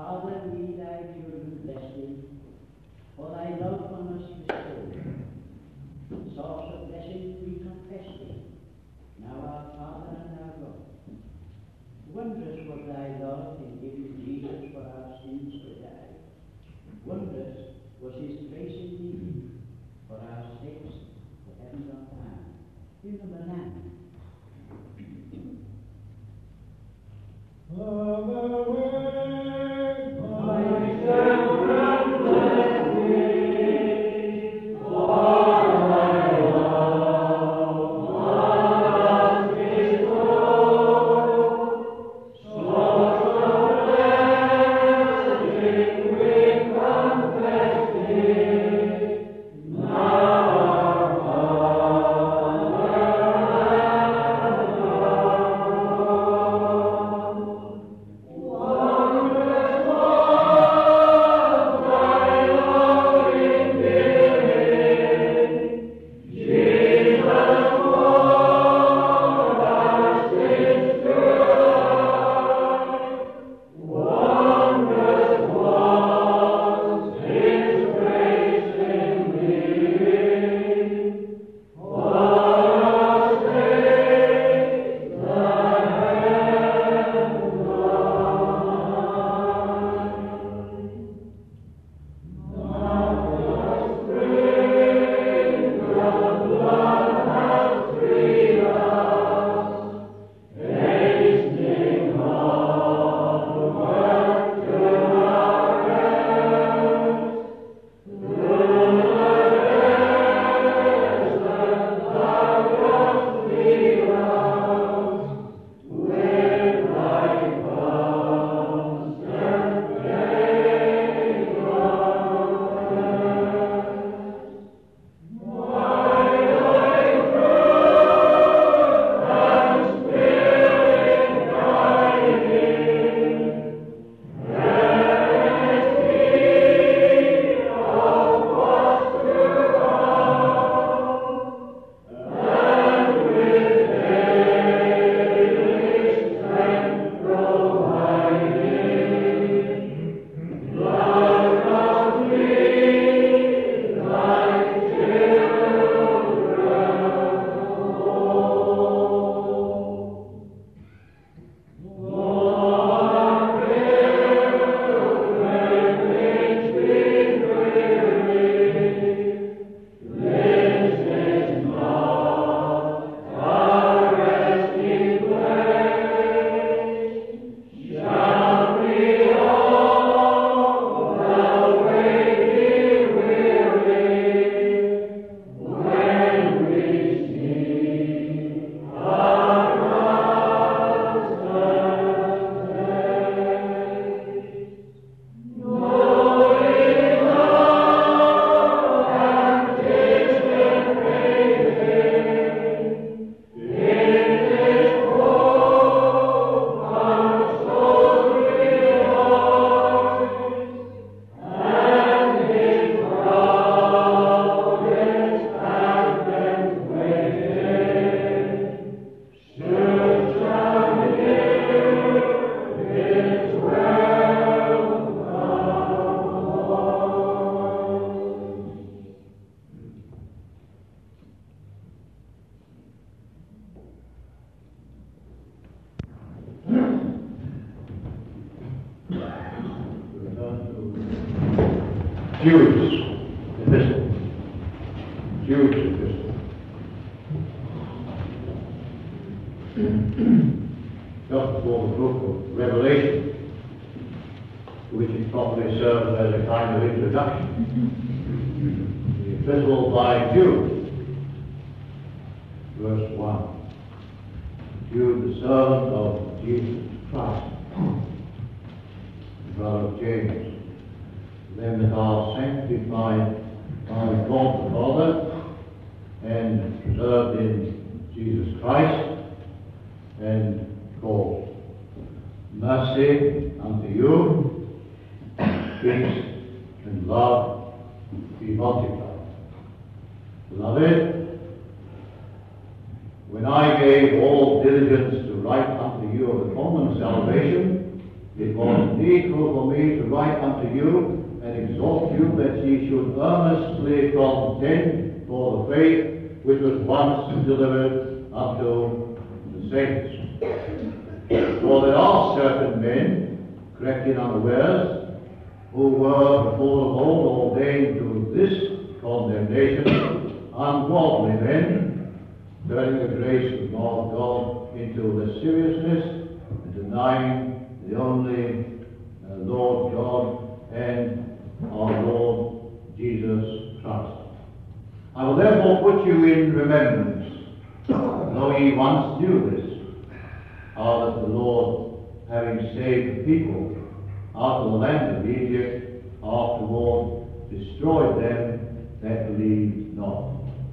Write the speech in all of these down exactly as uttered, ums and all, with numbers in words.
Father, we thy children bless thee, for thy love on us bestowed. Source of blessing we confess thee, now our Father and our God. Wondrous was thy love in giving Jesus for our sins to die. Wondrous was his grace in thee, for our sakes, the heavens on high. Hymn of the Lamb. Jude's epistle. Jude's epistle. Just before the book of Revelation, to which it probably serves as a kind of introduction. The epistle by Jude, verse one. Jude, the servant of Jesus Christ, the brother of James, them that are sanctified by God the Father and preserved in Jesus Christ, and called. Mercy unto you, peace and love be multiplied. Beloved, when I gave all diligence to write unto you of the common salvation, it was needful for me to write unto you and exhort you that ye should earnestly contend for the faith which was once delivered unto the saints. For there are certain men, correctly unawares, who were before the Lord ordained to this condemnation, ungodly men, turning the grace of God, God into the seriousness and denying the only uh, Lord God and our Lord Jesus Christ. I will therefore put you in remembrance, though ye once knew this, how that the Lord, having saved the people out of the land of Egypt, afterward destroyed them that believed not.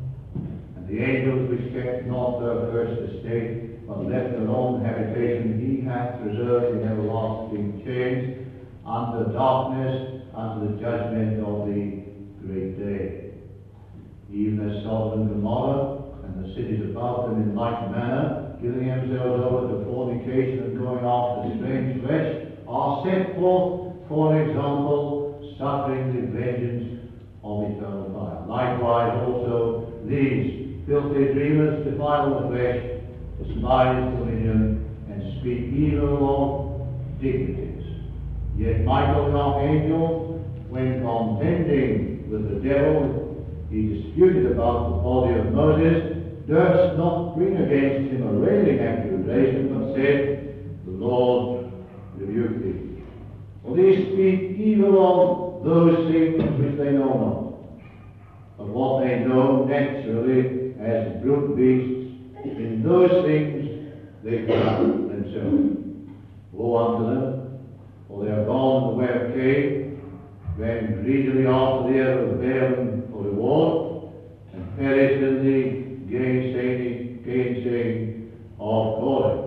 And the angels which kept not their first estate, but left their own habitation, he hath preserved in everlasting chains, under darkness, unto the judgment of the great day. Even as Sodom and Gomorrah and the cities about them in like manner, giving themselves over to fornication and going after strange flesh, are set forth for an example, suffering the vengeance of eternal fire. Likewise also these filthy dreamers defile the flesh, despise dominion, and speak evil of dignities. Yet Michael the archangel, when contending with the devil, he disputed about the body of Moses, durst not bring against him a railing accusation, but said, The Lord rebuke thee. For these speak evil of those things which they know not, but what they know naturally as brute beasts, in those things they corrupt themselves. Woe unto them, for they are gone the way of Cain, ran greedily after the earth of Balaam for reward, and perished in the gainsaying, gainsaying of Korah.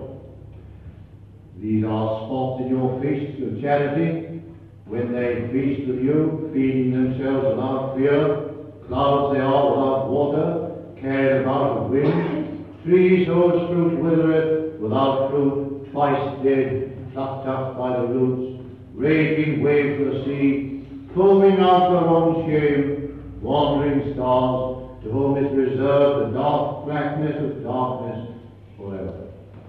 These are spots in your feasts of charity, when they feast with you, feeding themselves without fear, clouds they are without water, carried about of wind, trees whose fruit withereth, without fruit, twice dead, plucked up by the roots, raging waves of the sea, foaming out their own shame, wandering stars, to whom is reserved the dark blackness of darkness forever.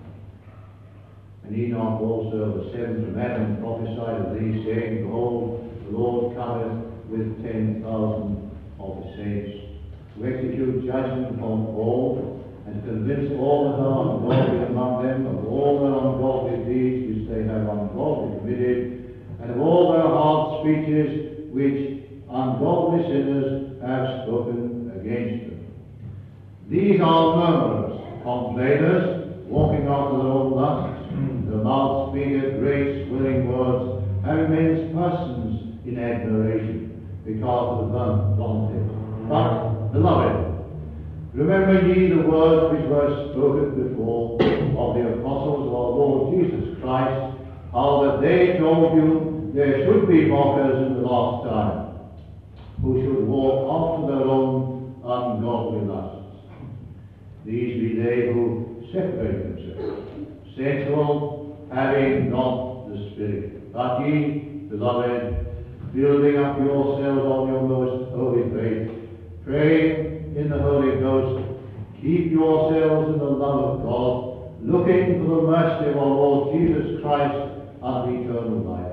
And Enoch also, the seventh from Adam, prophesied of these, saying, Behold, the Lord cometh with ten thousand of the saints, to execute judgment upon all, and to convince all that are ungodly among them of all their ungodly deeds which they have ungodly committed, and of all their hard speeches which ungodly sinners have spoken against them. These are murmurers, complainers, walking after their own lusts, their mouths speaketh great swelling words, having men's persons in admiration, because of the vaunted. But, beloved, remember ye the words which were spoken before of the apostles of our Lord Jesus Christ, how that they told you there should be mockers in the last time, who should walk after their own ungodly lusts. These be they who separate themselves, sensual, having not the Spirit. But ye, beloved, building up yourselves on your most holy faith, praying in the Holy Ghost, keep yourselves in the love of God, looking for the mercy of our Lord Jesus Christ unto eternal life.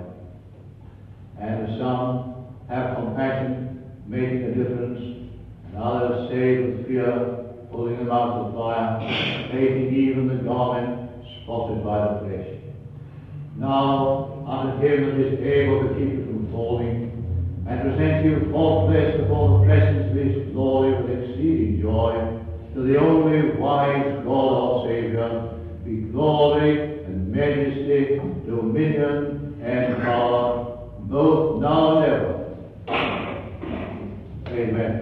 And the some have compassion, making a difference, and others save with fear, pulling them out of the fire, hating even the garment spotted by the flesh. Now unto him that is able to keep you from falling, and present you faultless before the presence of his glory with exceeding joy, to the only wise God our Saviour, be glory and majesty, dominion and power, both now and ever. Amen.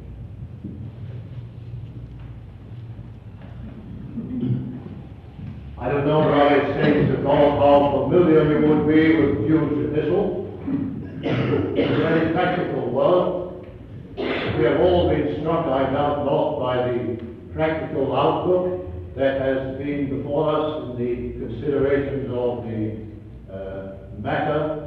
I don't know, brothers and sisters of God, how familiar you would be with Jude's epistle. It's a very practical word. We have all been struck, I doubt not, by the practical outlook that has been before us in the considerations of the uh, matter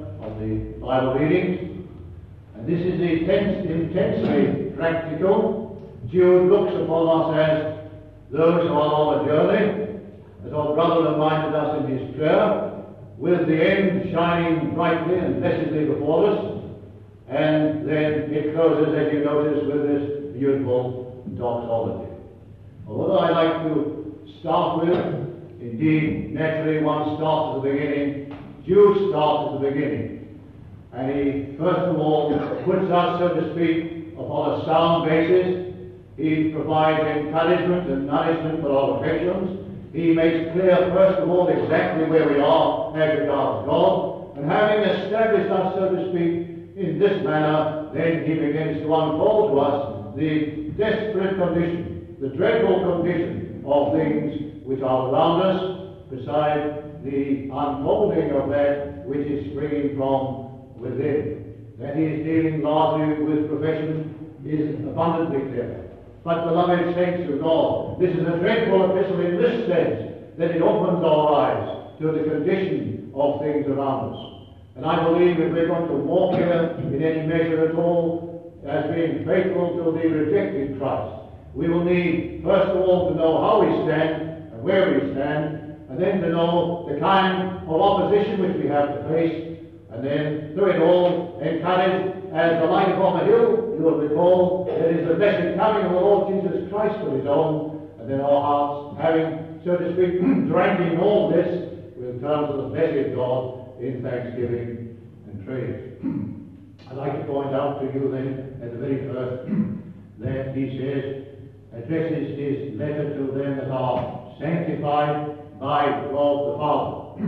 Bible readings. And this is intense, intensely practical. Jude looks upon us as those who are on a journey, as our brother reminded us in his prayer, with the end shining brightly and blessedly before us. And then it closes, as you notice, with this beautiful doxology. Well, what I like to start with, indeed, naturally one starts at the beginning. Jude starts at the beginning. And he, first of all, puts us, so to speak, upon a sound basis. He provides encouragement and nourishment for our affections. He makes clear, first of all, exactly where we are as regards God. And having established us, so to speak, in this manner, then he begins to unfold to us the desperate condition, the dreadful condition of things which are around us, besides the unfolding of that which is springing from within. That he is dealing largely with profession is abundantly clear. But, beloved saints of God, this is a dreadful epistle in this sense, that it opens our eyes to the condition of things around us. And I believe if we're going to walk here in any measure at all as being faithful to the rejected Christ, we will need, first of all, to know how we stand and where we stand, and then to know the kind of opposition which we have to face, and then through it all, encouraged as the light upon the hill, you will recall, that is the blessed coming of the Lord Jesus Christ for his own, and then our hearts, having, so to speak, drank in all this, will turn to the blessed God in thanksgiving and praise. I'd like to point out to you then, at the very first, that he says, addresses his letter to them that are sanctified by God the Father.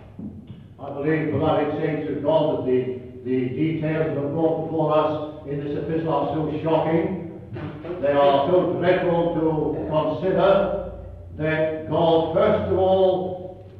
I believe, beloved saints of God, that the, the details that are brought before us in this epistle are so shocking, they are so dreadful to consider, that God, first of all,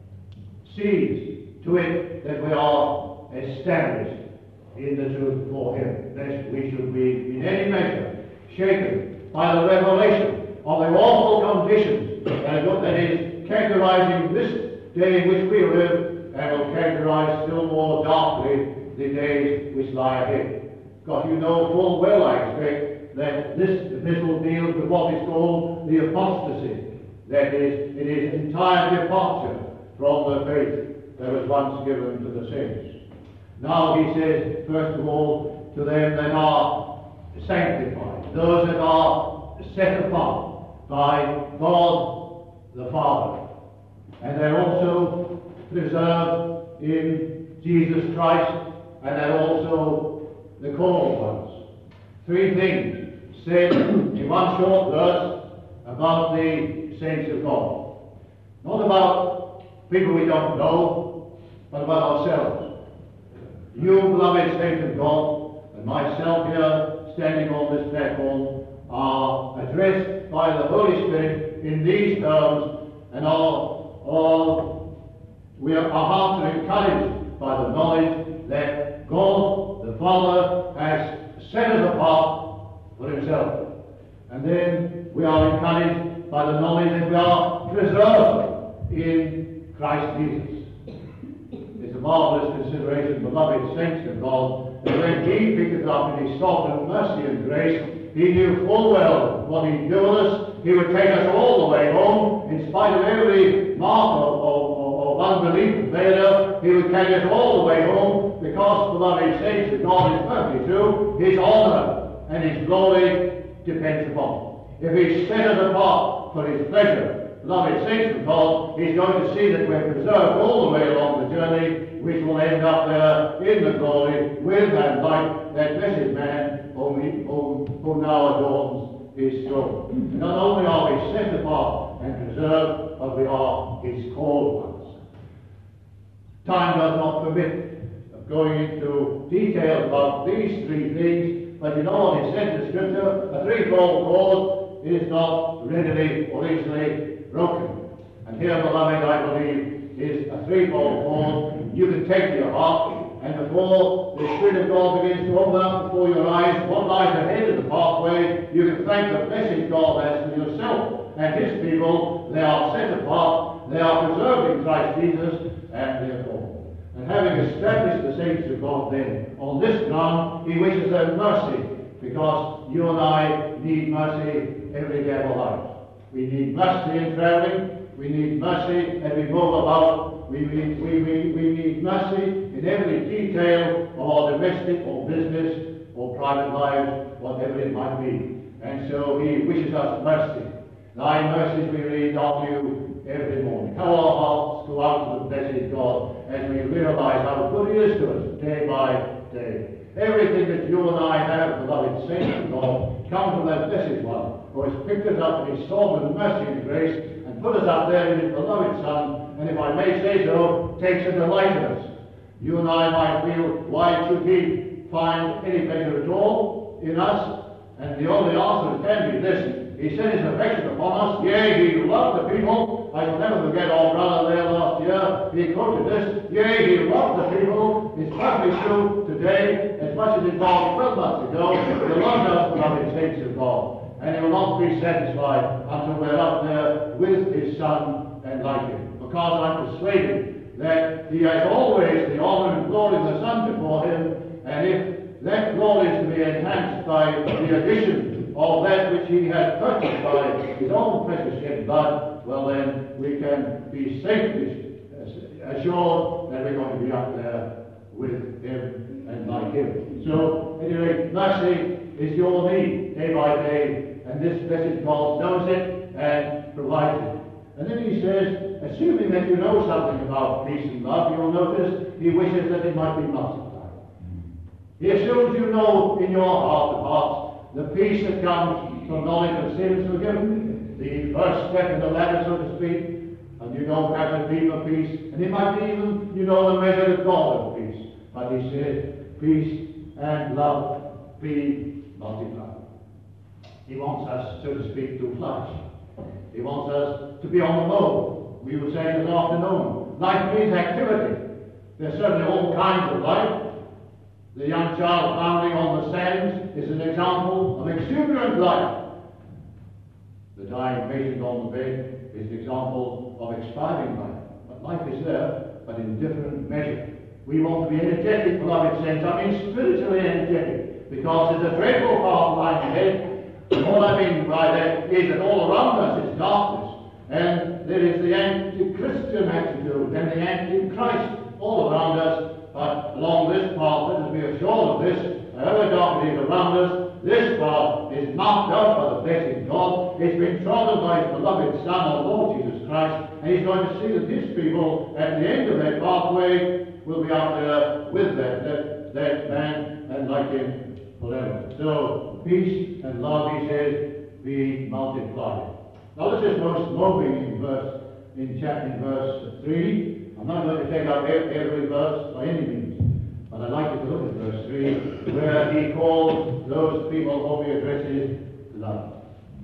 sees to it that we are established in the truth for him, lest we should be in any measure shaken by the revelation of the awful conditions that is characterizing this day in which we live, and will characterize still more darkly the days which lie ahead. Because you know full well, I expect, that this epistle deals with what is called the apostasy. That is, it is entire departure from the faith that was once given to the saints. Now he says, first of all, to them that are sanctified, those that are set apart by God the Father, and they're also preserved in Jesus Christ, and they're also the called ones. Three things said in one short verse about the saints of God. Not about people we don't know, but about ourselves. You, beloved saints of God, and myself here, standing on this platform, are addressed by the Holy Spirit in these terms, and are, are we are, our hearts are encouraged by the knowledge that God, the Father, has set us apart for himself. And then we are encouraged by the knowledge that we are preserved in Christ Jesus. It's a marvelous consideration, beloved saints of God, that when he picked it up in his sovereign mercy and grace, he knew full well what he'd do with us. He would take us all the way home, in spite of every mark of, of, of unbelief and failure. He would carry us all the way home, because, beloved saints, that God is perfectly true. His honor and his glory depends upon it. If he set us apart for his pleasure, beloved saints of God, he's going to see that we're preserved all the way along the journey, which will end up there in the glory with and like that blessed man whom, he, whom, who now adorns his throne. Not only are we set apart and preserved, but we are his called ones. Time does not permit of going into details about these three things, but you know what is said in the Scripture, a threefold cord is not readily or easily broken. And here, beloved, I believe, is a threefold cord you can take to your heart, and before the Spirit of God begins to open up before your eyes what lies ahead of the pathway, you can thank the blessed God as for yourself and his people. They are set apart, they are preserved in Christ Jesus, and therefore. And having having established the saints of God then, on this ground, he wishes them mercy, because you and I need mercy every day of our lives. We need mercy in traveling. We need mercy as we move about. We need, we, we, we need mercy in every detail of our domestic or business or private lives, whatever it might be. And so he wishes us mercy. Thy mercies we read of you every morning. How our hearts go out to the blessed God as we realize how good he is to us day by day. Everything that you and I have, beloved saints of God, comes from that blessed one who has picked us up in his soul with mercy and grace and put us up there in his beloved Son, and if I may say so, takes a delight in us. You and I might feel, why should he find any pleasure at all in us? And the only answer can be this: he set his affection upon us. Yea, he loved the people. I shall never forget our brother there last year. He quoted this. Yea, he loved the people. It's perfectly true today, as much as it was twelve months ago. He loves us, beloved saints of God. And he will not be satisfied until we're up there with his Son and like him. Because I'm persuaded that he has always the honor and glory of the Son before him. And if that glory is to be enhanced by the addition of that which he has purchased by his own precious shed blood, well then we can be safely assured that we're going to be up there with him and like him. So, anyway, mercy is your need day by day, and this blessed God knows it and provides it. And then he says, assuming that you know something about peace and love, you'll notice he wishes that it might be multiplied. He assumes you know in your heart of hearts the peace that comes from knowledge of sins forgiven, the first step in the ladder, so to speak, and you don't have the theme of peace, and it might be even, you know, the measure of God of peace. But he says, peace and love be multiplied. He wants us, so to speak, to flourish. He wants us to be on the move. We were saying this afternoon, life means activity. There's certainly all kinds of life. The young child bounding on the sands is an example of exuberant life. The dying patient on the bed is an example of expiring life. But life is there, but in different measure. We want to be energetic, beloved saints. I mean spiritually energetic, because there's a dreadful path lying ahead. And what I mean by that is that all around us is darkness, and there is the anti-Christian attitude and the anti-Christ all around us. But along this path, let us be assured of this, however dark it is around us, this path is marked out by the blessed God. It's been trodden by his beloved Son, our Lord Jesus Christ, and he's going to see that his people, at the end of that pathway, will be out there with that, that, that man and like him forever. So, peace and love, he says, be multiplied. Now this is most moving in verse, in chapter, in verse three. I'm not going to take up every verse by any means, but I'd like you to look at verse three, where he calls those people whom he addresses love.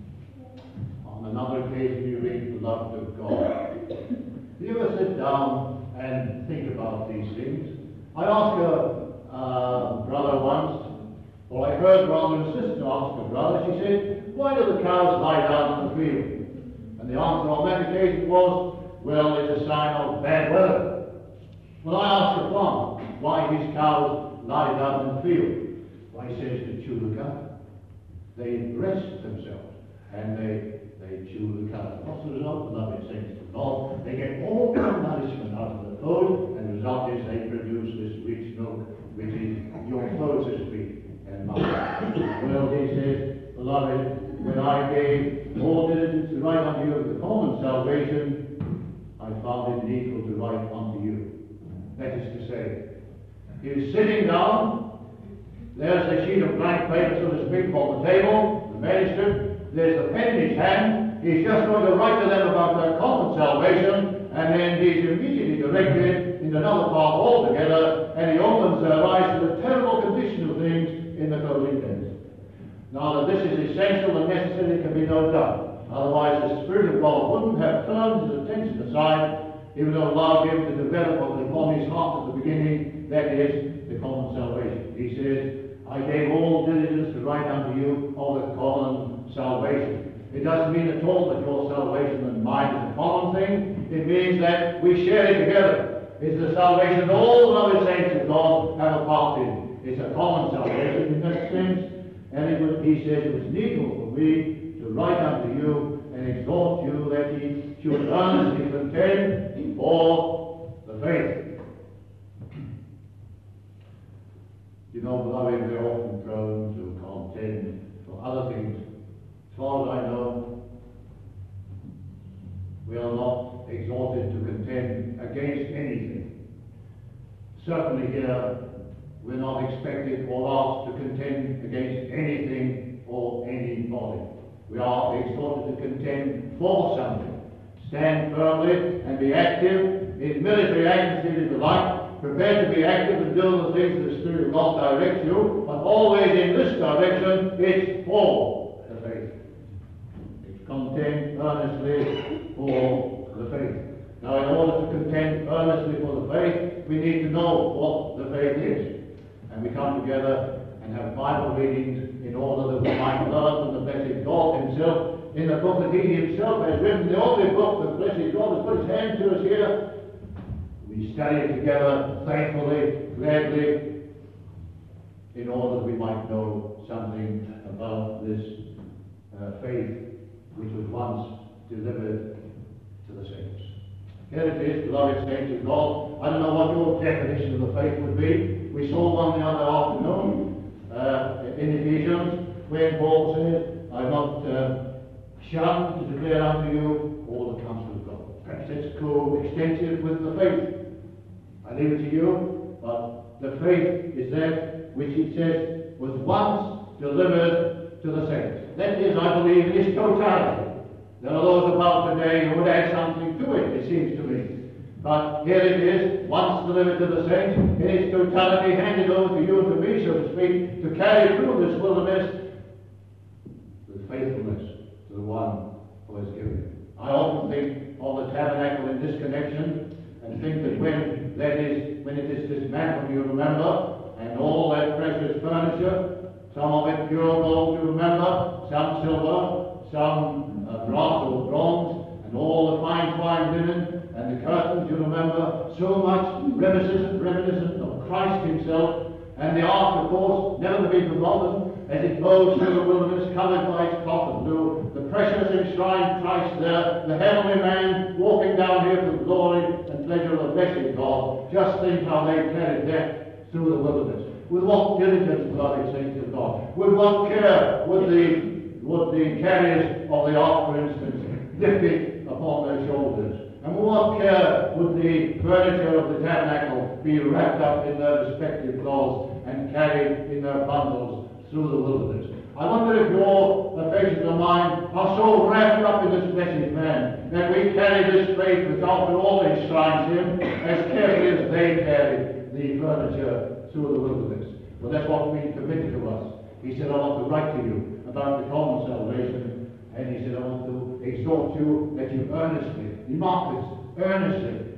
On another occasion you read the love of God. Do you ever sit down and think about these things? I asked a uh, brother once, or I heard rather a sister ask a brother, she said, why do the cows lie down in the field? And the answer on that occasion was, well, it's a sign of bad weather. Well, I asked the farmer why his cows lie down in the field. Why, he says to chew the cud. They rest themselves, and they they chew the cud. What's the result? Beloved saints of God, they get all the nourishment out of the food, and the result is they produce this rich milk, which is your food, so to speak, and mine. Well, he says, beloved, when I gave all diligence to write unto you of the common salvation, I found it needful to write unto you. That is to say, he is sitting down, there's a sheet of blank paper, so to speak, on the table, the manuscript, there's a pen in his hand, he's just going to write to them about their common salvation, and then he's immediately directed in another part altogether, and he opens their eyes to the terrible condition of things in the Corinthians. Now that this is essential and necessary, can be no doubt. Otherwise, the Spirit of God wouldn't have turned his attention aside. He would have allowed him to develop what was upon his heart at the beginning, that is, the common salvation. He says, I gave all diligence to write unto you of the common salvation. It doesn't mean at all that your salvation and mine is a common thing. It means that we share it together. It's the salvation of all of his adopted. It's a common salvation in that sense. And it was, he says, it was needful for me to write unto you and exhort you that ye should earnestly contend for the faith. You know, beloved, we're often prone to contend for other things. As far as I know, we are not exhorted to contend against anything. Certainly here, we're not expected or asked to contend against anything or anybody. We are exhorted to contend for something. Stand firmly and be active in military agencies if you like. Prepare to be active and do the things that the Spirit of God directs you, but always in this direction, it's for the faith. It's contend earnestly for the faith. Now, in order to contend earnestly for the faith, we need to know what the faith is. And we come together and have Bible readings in order that we might learn from the blessed God himself in the book that he himself has written, the only book that blessed God has put his hand to us here. We study it together thankfully, gladly, in order that we might know something about this uh, faith which was once delivered to the saints. Here it is, beloved saints of God. I don't know what your definition of the faith would be. We saw one the other afternoon uh, in Ephesians, where Paul said, I'm not uh, shunned to declare unto you all the counsel of God. Perhaps let's go extensive with the faith. I leave it to you, but the faith is that which it says was once delivered to the saints. That is, I believe, in its totality. There are those about today who would add something to it, it seems to me. But here it is, once delivered to the saints, in its totality, handed over to you and to me, so to speak, to carry through this wilderness with faithfulness to the one who has given it. I often think of the tabernacle in this connection, and think that when that is, when it is dismantled, you remember, and all that precious furniture, some of it pure gold, you remember, some silver, some uh, brass or bronze, and all the fine twined linen, and the curtains, you remember, so much reminiscent, reminiscent of Christ himself, and the ark, of course, never to be forgotten, as it goes through the wilderness, covered by its cloth of blue, the precious enshrined Christ there, the heavenly man walking down here for the glory and pleasure of the blessed God. Just think how they carried that through the wilderness. With what diligence, beloved saints of God. With what care would the would the carriers of the ark, for instance, lift it upon their shoulders. And with what care would the furniture of the tabernacle be wrapped up in their respective cloths and carried in their bundles through the wilderness. I wonder if your affections of mine are so wrapped up in this blessed man that we carry this faith which after all enshrines him as carefully as they carried the furniture through the wilderness. Well, that's what we committed to us. He said, I want to write to you about the common salvation, and he said, I want to exhort you that you earnestly, remark this, earnestly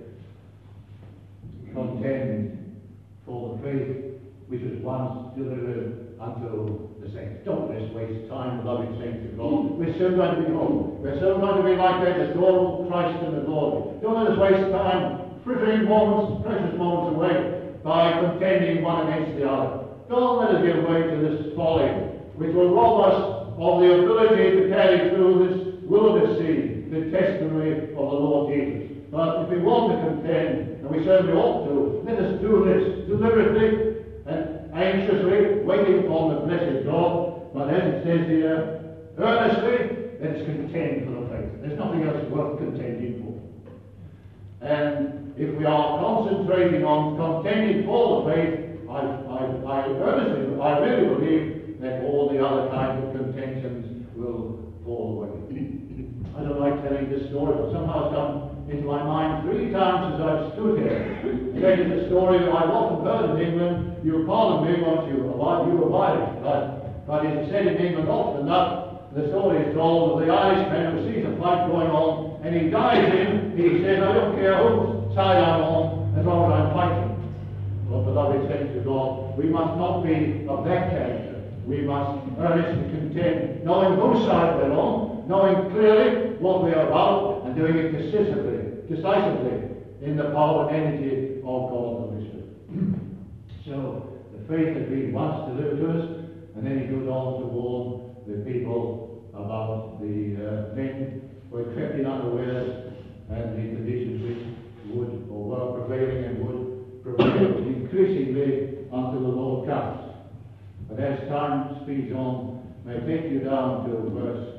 contend for the faith which was once delivered unto the saints. Don't let's waste time, beloved saints of God. We're so going to be home. We're so going to be like that, adorable Christ in the glory. Don't let us waste time, frittering moments, precious moments away by contending one against the other. Don't let us give way to this folly, which will rob us of the ability to carry through this wilderness scene, the testimony of the Lord Jesus. But if we want to contend, and we certainly ought to, let us do this deliberately and anxiously, waiting upon the blessed God. But as it says here, earnestly, let us contend for the faith. There's nothing else worth contending for. And if we are concentrating on contending for the faith, I, I, I earnestly, I really believe that all the other kinds of contentions will fall away. I don't like telling this story, but somehow it's come into my mind three times as I've stood here. That is a story that I've often heard in England. You'll pardon me, won't you? You were Irish, but, but it's said in England often enough. The story is told of the Irishman who sees a fight going on, and he dives in. He says, I don't care whose side I'm on, as long as I'm fighting. Well, beloved saints of God, we must not be of that character. We must earnestly contend, knowing whose side we're on, knowing clearly what we are about, and doing it decisively, decisively in the power and energy of God the Holy Spirit. So, faith had been once delivered to us, and then he goes on to warn the people about the uh, men who had crept in unawares and the conditions which would or were prevailing and would prevail increasingly until the Lord comes. But as time speeds on, may I take you down to verse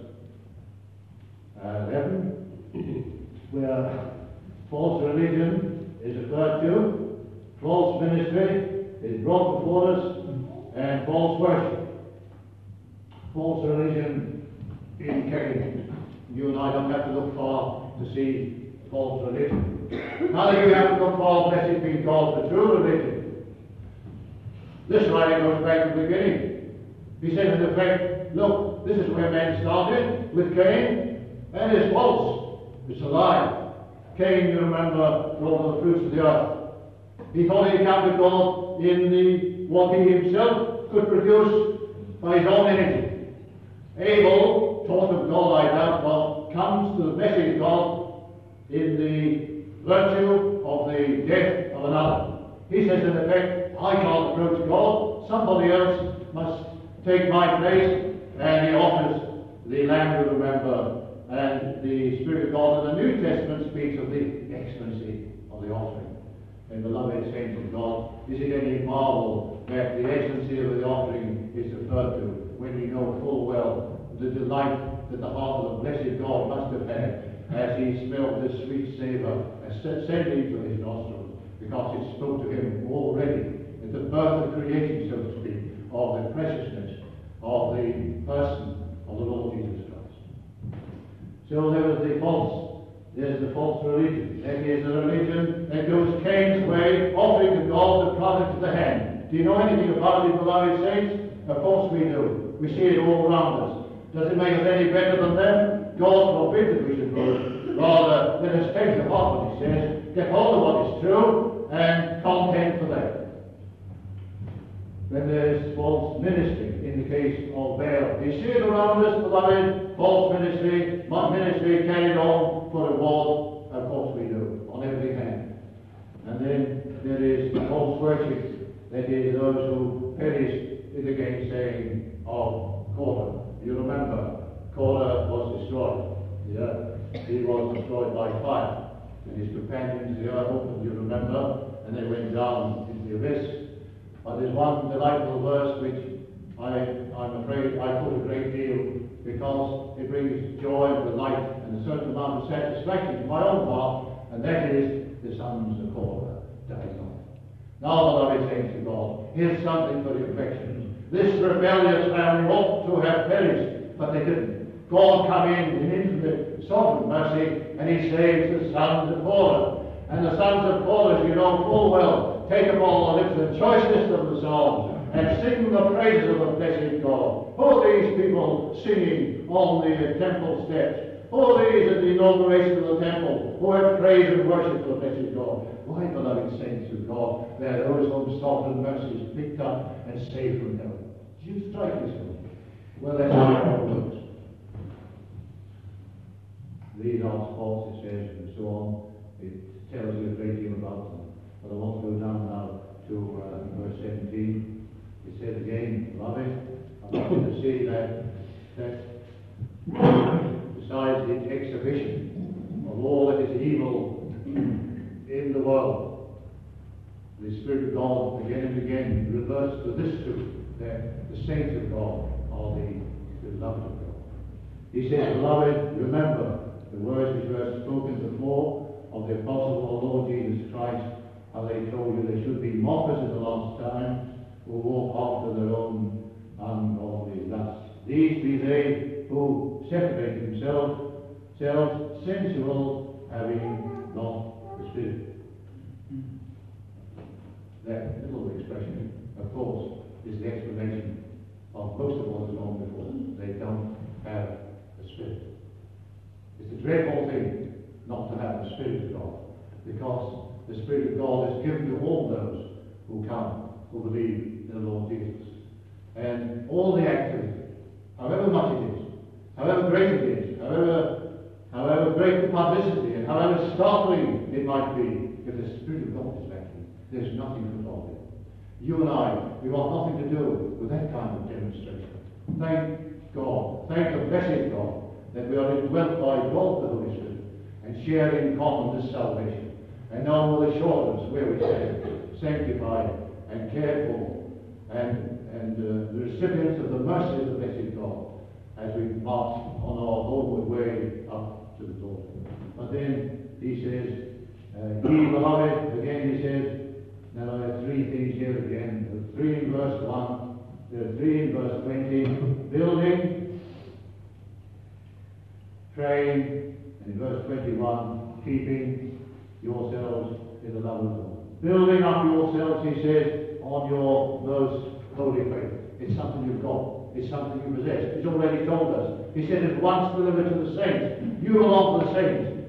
uh, eleven, where false religion is referred to, false ministry is brought before us, and false worship. False religion in Cain. You and I don't have to look far to see false religion. Neither do you have to look far, blessed be God, for true religion. This writing goes back to the beginning. He said in effect, look, this is where men started with Cain, and it's false. It's a lie. Cain, you remember, brought the fruits of the earth. He thought he counted God in the what he himself could produce by his own energy. Abel, taught of God, I doubt not, comes to the blessing of God in the virtue of the death of another. He says in effect, I can't approach God, somebody else must take my place, and he offers the lamb, you remember, and the Spirit of God. And the New Testament speaks of the excellency of the offering. And beloved saints of God, is it any marvel that the excellency of the offering is referred to when we know full well the delight that the heart of the blessed God must have had as he smelled this sweet savour ascending to his nostrils, because it spoke to him already at the birth of creation, so to speak, of the preciousness of the person of the Lord Jesus Christ. So there was the false, there's the false religion. That is a religion that goes Cain's way, offering to God the product of the hand. Do you know anything about it, beloved saints? Of course we do. We see it all around us. Does it make us any better than them? God forbid that we should do it. Rather, let us take to heart what he says, get hold of what is true, and contend for that. When there is false ministry, in the case of Baal, you see it around us, beloved, false ministry, ministry carried on for reward, of course we do, on every hand. And then there is false worship, that is those who perish in the gainsaying of Korah. You remember, Korah was destroyed. The earth, he was destroyed by fire. And his companions, the earth opened, you remember, and they went down into the abyss. But there's one delightful verse which I, I'm afraid I put a great deal, because it brings joy and delight and a certain amount of satisfaction to my own heart, and that is the sons of Korah died not. Now, beloved saints of God, here's something for your affections. This rebellious family ought to have perished, but they didn't. God come in in infinite sovereign mercy, and he saves the sons of Korah. And the sons of Korah, you know full well, take them all and lift the choicest of the songs and sing the praises of the blessed God. Who are these people singing on the temple steps? Who are these at the inauguration of the temple who have praise and worship for the blessed God? Why, beloved saints of God, they are those whom sovereign mercy is picked up and saved from hell. Did you strike this one? Well, that's how it works. These are false, it says, and so on. It tells you a great deal about them. But I want to go down now to uh, verse seventeen. It says again, beloved, I want you to see that, that besides the exhibition of all that is evil in the world, the Spirit of God again and again reverts to this truth, that the saints of God are the beloved of God. He says, beloved, remember the words which were spoken before of the apostle of our Lord Jesus Christ, how they told you there should be mockers in the last time who walk after their own ungodly lusts. These be they who separate themselves, selves sensual, having not the Spirit. That little expression, of course, is the explanation of most of what has gone before. They don't have the Spirit. It's a dreadful thing not to have the Spirit of God, because the Spirit of God is given to all those who come, who believe in the Lord Jesus. And all the activity, however much it is, however great it is, however, however great the publicity, and however startling it might be, if the Spirit of God is lacking, there's nothing to stop it. You and I, we want nothing to do with that kind of demonstration. Thank God, thank the blessed God, that we are indwelt by God the Holy Spirit and share in common this salvation. And know with assurance where we stand, sanctified and cared for, and, and uh, the recipients of the mercy of the blessed God as we march on our homeward way up to the door. But then he says, uh, ye beloved, again he says, now I have three things here again. There are three in verse one, there are three in verse twenty, building, praying, and in verse twenty-one, keeping yourselves in the love of God. Building up yourselves, he says, on your most holy faith. It's something you've got. It's something you possess. He's already told us. He said it once delivered to the saints. You belong to the saints.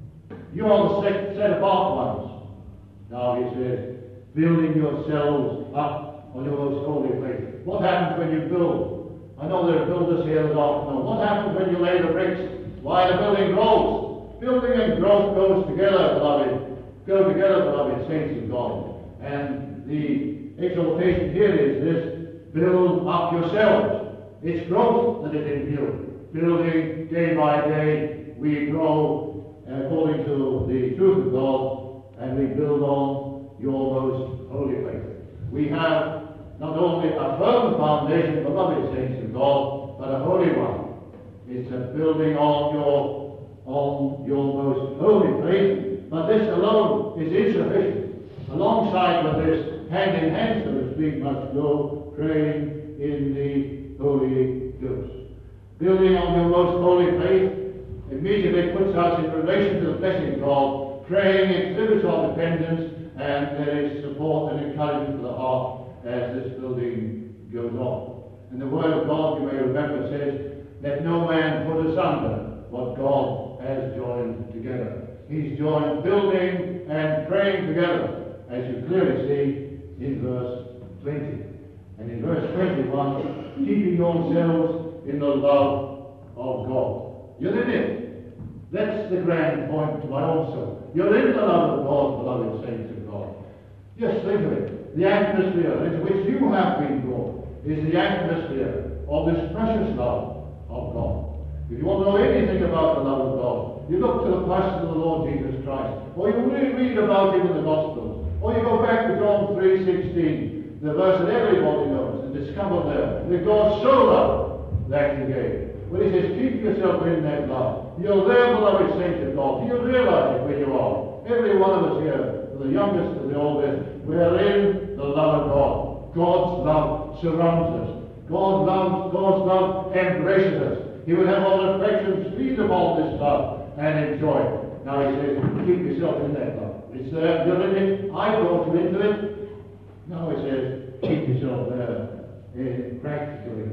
You are the set, set apart ones. Now he says, building yourselves up on your most holy faith. What happens when you build? I know there are builders here that often know. What happens when you lay the bricks? Why, the building grows. Building and growth goes together, beloved. Go together, beloved saints of God. And the exhortation here is this: build up yourselves. It's growth that is in view. Building day by day, we grow according to the truth of God, and we build on your most holy faith. We have not only a firm foundation, beloved saints of God, but a holy one. It's a building on your on your most holy faith, but this alone is insufficient. Alongside with this, hand in hand, so to speak, must go praying in the Holy Ghost. Building on your most holy faith immediately puts us in relation to the blessed God. Praying exhibits our dependence, and there is support and encouragement for the heart as this building goes on. And the Word of God, you may remember, says, let no man put asunder what God has joined together. He's joined building and praying together, as you clearly see in verse twenty. And in verse twenty-one, keeping yourselves in the love of God. You're in it. That's the grand point to my own soul. You're in the love of God, beloved saints of God. Just think of it. The atmosphere into which you have been brought is the atmosphere of this precious love of God. If you want to know anything about the love of God, you look to the person of the Lord Jesus Christ, or you really read about him in the Gospels, or you go back to John three sixteen, the verse that everybody knows, and discover there that God so loved that he gave. When he says, keep yourself in that love, you're there, beloved saints of God. You realize it where you are. Every one of us here, from the youngest to the oldest, we're in the love of God. God's love surrounds us. God's love, God's love embraces us. He would have all affections feed upon this love and enjoy it. Now he says, keep yourself in that love. It's there, you're in it, I brought you into it. Now he says, keep yourself there, in practically.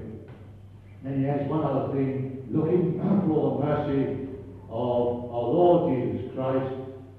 And he has one other thing, looking for the mercy of our Lord Jesus Christ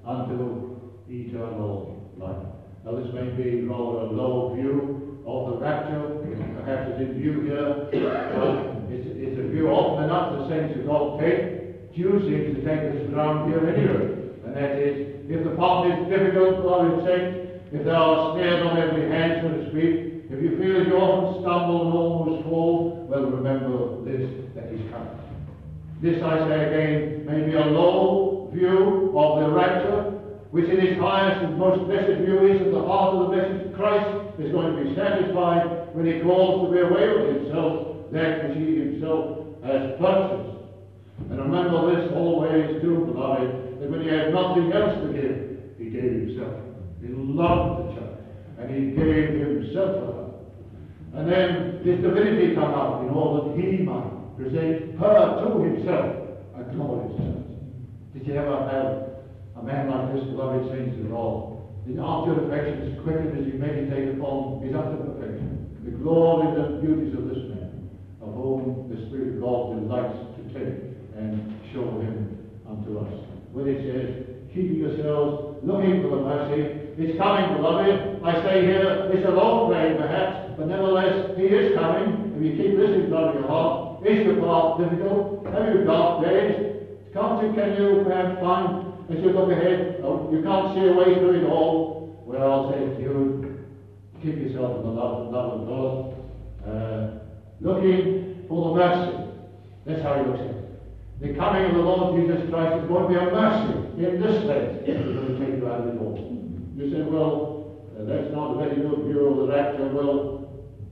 unto eternal life. Now this may be rather a low view of the rapture, perhaps it's in view here, but it's, it's a view often enough the saints of God take. Jews seem to take this ground here in Europe, and that is, if the path is difficult, beloved saints, if there are snares on every hand, so to speak, if you feel you often stumble and almost fall, well, remember this, that he's coming. This, I say again, may be a low view of the rapture, which in its highest and most blessed view is that the heart of the blessed Christ is going to be satisfied when he calls to be away with himself that which he himself has purchased. And remember this always too, beloved, that when he had nothing else to give, he gave himself. He loved the church, and he gave himself to her. And then his divinity come out in order that he might present her to himself a glorious church. Did you ever have a man like this, beloved saints of God? His heart affections quickened as he meditated upon his utter perfection, the glories and beauties of this man, of whom the Spirit of God delights to take and show him unto us. When it says, keeping yourselves looking for the mercy, it's coming, beloved. I say here, it's a long train perhaps, but nevertheless, he is coming. If you keep listening to your heart, is your path difficult? Have you dark days? Can't you, can you perhaps find, as you look ahead, oh, you can't see a way through it all? Well, I'll say to you, keep yourself himself in the love, love of God, uh, looking for the mercy. That's how he looks at it. The coming of the Lord Jesus Christ is going to be a mercy in this place. He's going to take you out of the door. You say, well, uh, that's not a very good view of the rapture. Well,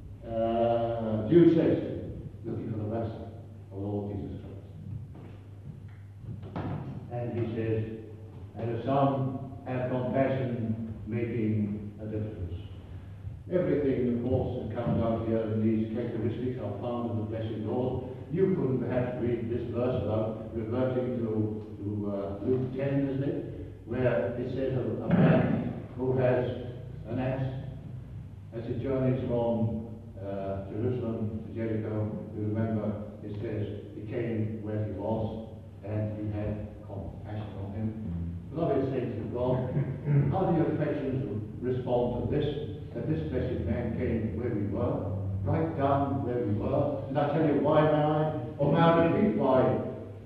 uh, Jude says, looking for the mercy of the Lord Jesus Christ. And he says, and the Son have compassion, making a difference. Everything, of course, that comes out here in these characteristics are found in the blessed Lord. You couldn't perhaps read this verse without reverting to, to uh, Luke ten, isn't it? Where it says of a man who has an ass as he journeys from uh, Jerusalem to Jericho. You remember, it says he came where he was and he had compassion on him. Beloved saints of God, how do your affections respond to this? That this blessed man came where we were, right down where we were. And I tell you why, may I? Or may I repeat why?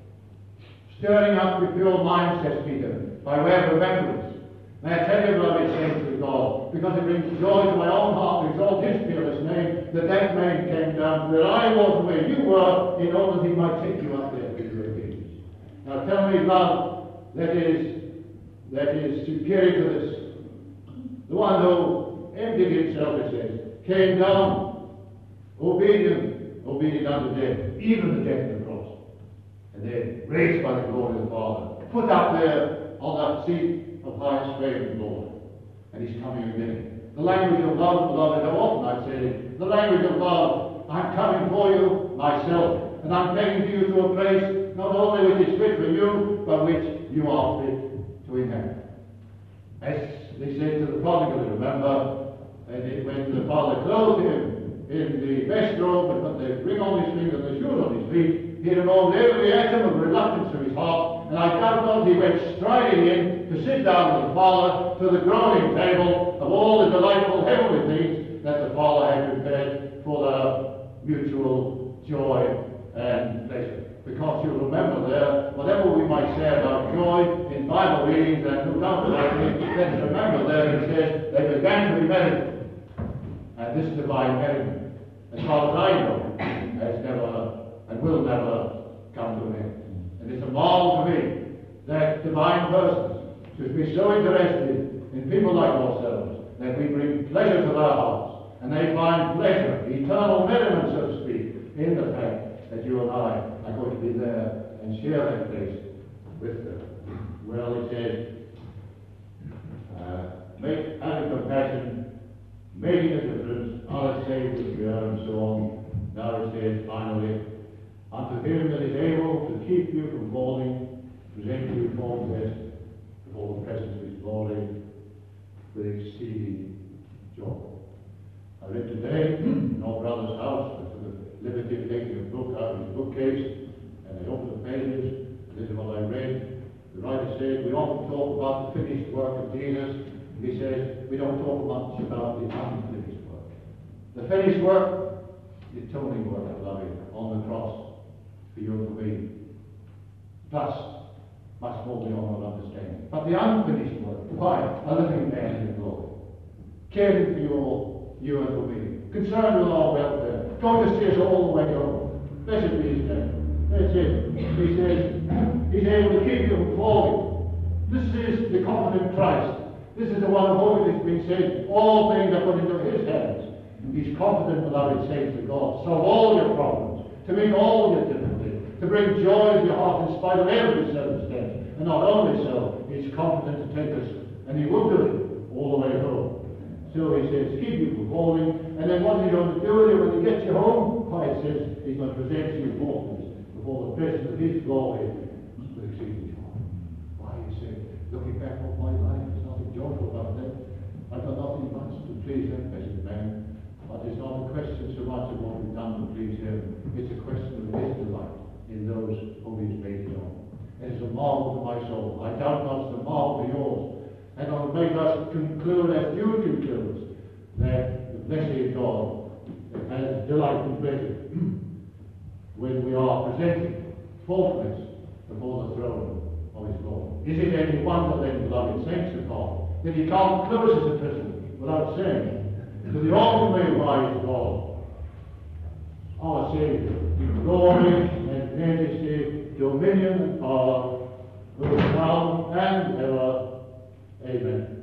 Stirring up with your mind, says Peter, by way of remembrance. May I tell you, beloved saints of God, because it brings joy to my own heart to exalt his fearless name, that that man came down where I was, where you were, in order that he might take you up there to your kings. Now tell me, love, that is, that is superior to this. The one who emptied himself, it says, came down, obedient, obedient unto death, even the death of the cross. And then raised by the glory of the Father, put up there on that seat of highest fame and glory. And he's coming again. The language of love, beloved, how often I've said it, the language of love, I'm coming for you myself. And I'm taking you to a place not only which is fit for you, but which you are fit to inherit. As they said to the prodigal, remember, and it, when the father clothed him in the best robe and put the ring on his finger and the shoes on his feet, he removed every atom of reluctance from his heart, and I doubt not he went striding in to sit down with the Father to the groaning table of all the delightful heavenly things that the Father had prepared for the mutual joy and pleasure. Because you remember there, whatever we might say about joy in Bible readings, and no doubt about it, let's remember there it says they began to be married. And this divine merriment, as far as I know, has never and will never come to an end. And it's a marvel to me that divine persons should be so interested in people like ourselves that we bring pleasure to their hearts, and they find pleasure, eternal merriment, so to speak, in the fact that you and I are going to be there and share that place with them. Well, it says, uh, make having compassion, making a difference, are saved with fear, and so on. Now it says, finally, unto him that is able to keep you from falling, present you faultless before the presence of his glory with exceeding joy. I read today in our brother's house, I took the liberty of taking a book out of his bookcase, and I opened the pages. This is what I read. The writer said, we often talk about the finished work of Jesus. He says, we don't talk much about the unfinished work. The finished work, the atoning work, beloved, on the cross, for you and for me. Plus, much more beyond our understanding. But the unfinished work, why? A living man in glory. Caring for you, you and for me. Concerned with our welfare. Going to see us all the way home. Blessed be his name. That's it. He says, he's able to keep you from falling. This is the confident Christ. This is the one of whom it has been said, all things are put into his hands. He's confident, beloved saints of God, solve all your problems, to meet all your difficulties, to bring joy to your heart in spite of every circumstance. And not only so, he's confident to take us, and he will do it all the way home. So he says, keep you from falling, and then what is he going to do with you when he gets you home? Why, it says, he's going to present you faultless before the presence of his glory with exceeding joy. Why, you say, looking back on my life, there's nothing joyful about that. I've done nothing much to please that blessed man. But it's not a question so much of what we've done to please him. It's a question of his delight in those whom he's made known. It is a marvel to my soul. I doubt not it's a marvel to yours. And it'll make us conclude, as you conclude, that the blessed God has delight and pleasure when we are presented faultless before the throne of his glory. Is it any wonder then, beloved saints of God, that he can't close his epistle without saying, to the wise God, our Saviour, glory and majesty, dominion and power, both now and ever. Amen.